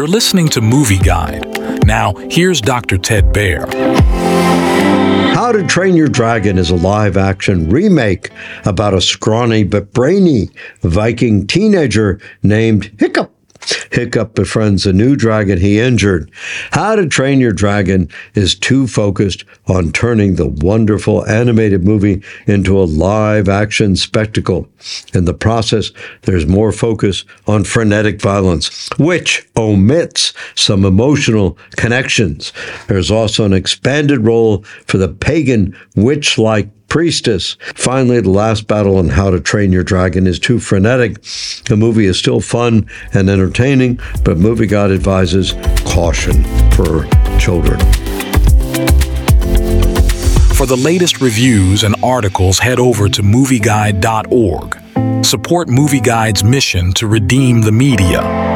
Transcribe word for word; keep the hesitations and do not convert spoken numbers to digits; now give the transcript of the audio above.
You're listening to Movie Guide. Now, here's Doctor Ted Baehr. How to Train Your Dragon is a live-action remake about a scrawny but brainy Viking teenager named Hiccup. Hiccup befriends a new dragon he injured. How to Train Your Dragon is too focused on turning the wonderful animated movie into a live-action spectacle. In the process, there's more focus on frenetic violence, which omits some emotional connections. There's also an expanded role for the pagan witch-like priestess. Finally, the last battle on How to Train Your Dragon is too frenetic. The movie is still fun and entertaining, but Movie Guide advises caution for children. For the latest reviews and articles, head over to movie guide dot org. Support Movie Guide's mission to redeem the media.